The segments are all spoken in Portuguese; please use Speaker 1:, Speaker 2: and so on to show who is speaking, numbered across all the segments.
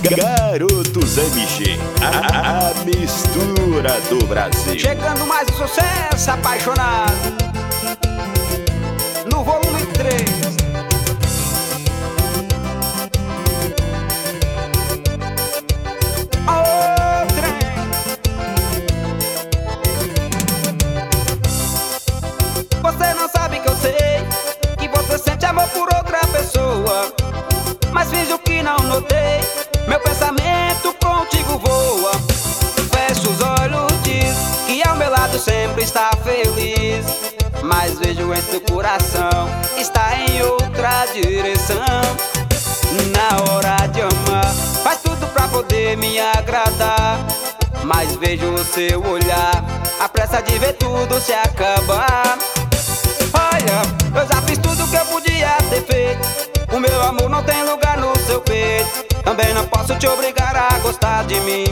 Speaker 1: Garotos MG, a mistura do Brasil.
Speaker 2: Chegando mais um sucesso apaixonado no volume 3. Oh, trem. Você não sabe que eu sei que você sente amor por outra pessoa, mas finjo que não notei. Meu pensamento contigo voa. Fecho os olhos, diz que ao meu lado sempre está feliz, mas vejo em seu coração está em outra direção. Na hora de amar, faz tudo pra poder me agradar, mas vejo o seu olhar, a pressa de ver tudo se acabar. Olha, eu já fiz tudo que eu podia ter feito. O meu amor não tem lugar no seu peito. Também não posso te obrigar a gostar de mim.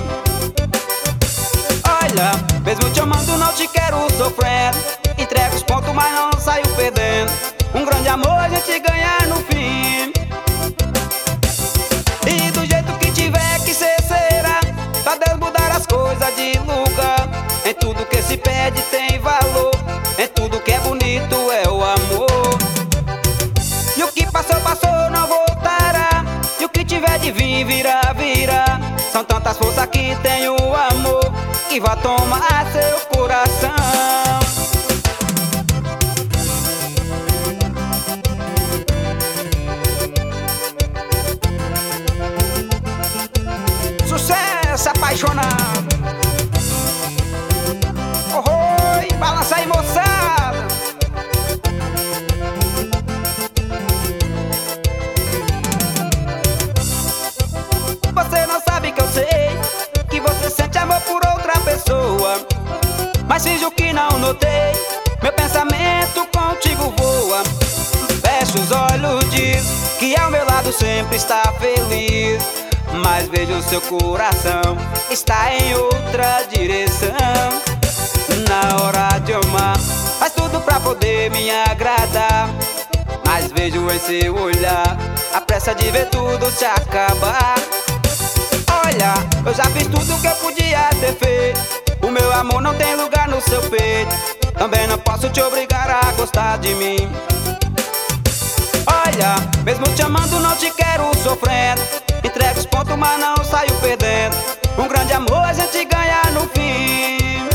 Speaker 2: Olha, mesmo te amando não te quero sofrendo. Entrego os pontos, mas não saio perdendo. Um grande amor a gente ganha no fim. E do jeito que tiver que ser, será. Pra Deus mudar as coisas de lugar. Em tudo que se pede tem valor. Em tudo que é bonito é o amor. E o que passou, passou, não voltará. E o que tiver de vir, virá, virá. São tantas forças que tem o amor, que vai tomar seu coração. Sucesso apaixonado. Oh, oi, balança aí, moçada. Você não sabe que eu sei que você sente amor por outra pessoa, mas finjo que não notei. Meu pensamento contigo voa. Fecho os olhos, diz que ao meu lado sempre está feliz, mas vejo o seu coração está em outra direção. Na hora de amar, faz tudo pra poder me agradar, mas vejo em seu olhar a pressa de ver tudo se acabar. Olha, eu já fiz tudo que eu podia ter feito. O meu amor não tem lugar no seu peito. Também não posso te obrigar a gostar de mim. Olha, mesmo te amando não te quero sofrendo. Entrego os pontos, mas não saio perdendo. Um grande amor a gente ganha no fim.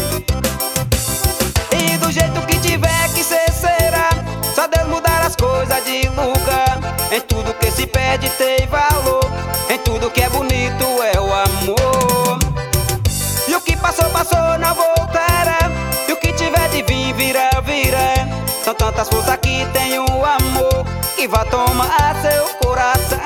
Speaker 2: E do jeito que tiver que ser, será. Só Deus mudar as coisas de lugar. Em tudo que se pede tem valor. Em tudo que é bonito é o amor. E o que passou, passou, não voltará. E o que tiver de vir, virá, virá. São tantas forças que tem o amor, que vai tomar seu coração.